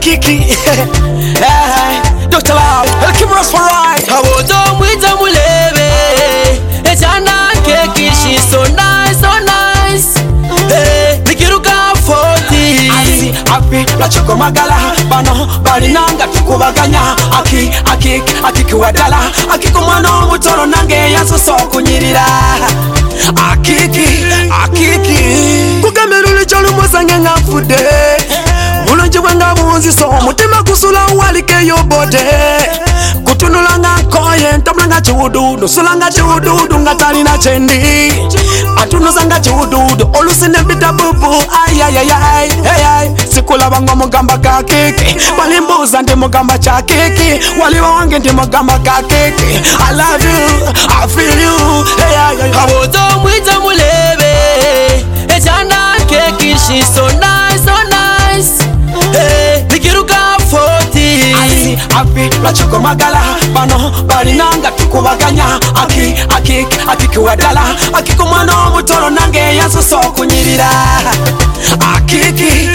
Kiki. Dr. Love, keep us for right. Hawoto mwita mulebe echana keki, she's so nice, so nice. Nikiruka 40 Asi api la choko magala bano balinanga tukubaganya akiki wadala akikumano mutoro nange yasoso kunyirira akiki kugameruli cholu musange ngafude bulungi bwenga bunzi so mutima kusula walike yobode kutunulanga koye ntamulanga chiwududu sulanga chiwududu ngatalina chendi atunuzanga chiwududu olusine bitabubu ayayayay sikulaba ngo mugamba ka kiki balimbuza ndi mugamba cha kiki waliwa wange ndi mugamba ka kiki I love you, I feel you. Hawoto mwita mulebe echana keki, she's so nice, so nice. Nikiruka 40 Asi api la choko magala bano balinanga tukubaganya akiki wadala akikumano mutoro nange yasoso kunyirira akiki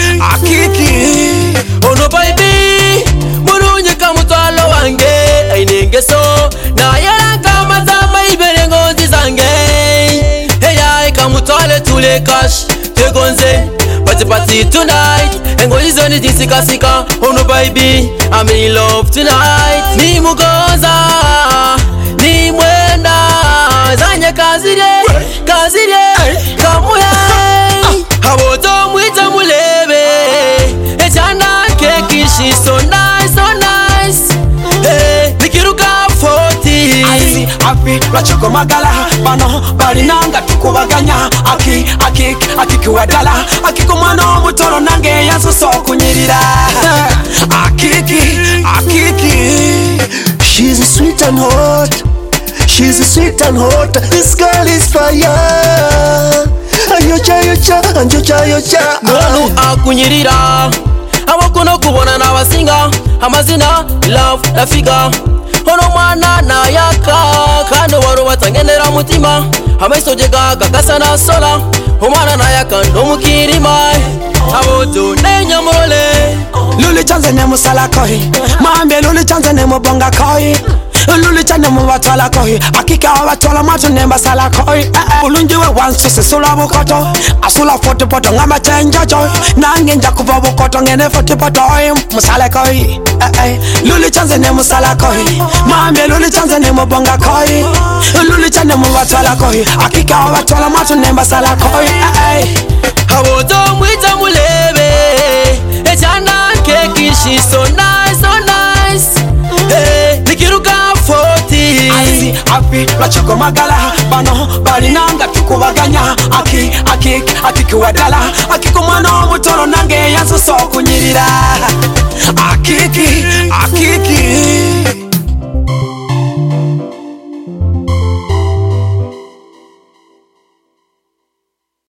ono baby mulunye kamutwalo wange ainengeso na yaraka mazama ibere ngozi zange hey kamutwale tule cash tegonze party tonight engozi zoni zisikasika ono baby I'm in love tonight ni mugoza ni mwenda zanye kazire kamuya hawoto mwita mulebe echana keki, she's so nice, so nice. Nikiruka 40 Asi api la choko magala bano balinanga tukubaganya akiki wadala akikumano mutoro nange yasoso kunyirira akiki She's sweet and hot. She's sweet and hot. This girl is fire. Ayocha. Manu akunyirira abakono kubona nabasinga amazina love la figure ono mwana na yaka kando waro batangendera mutima amesojega gakasana sola omwana na yaka ndo mukirima aboto nenyamole luli chanze ne musala koi mambe luli chanze ne mubonga koi luli chane mubatwala koi akika abatwala matu ne basala koi bulungi we wansu sisula bukoto asula 40 poto ngama chenja joy nange nja kuva bukoto ngene 40 poto musala koi luli chanze ne musala koi mambe luli chanze ne mubonga koi luli chane mubatwala koi akika abatwala matu ne basala koi hawoto mwita mulebe echana keki, she's so nice, so nice. Nikiruka 40 Asi api la choko magala bano balinanga tukubaganya akiki wadala akikumano mutoro nange yasoso kunyirira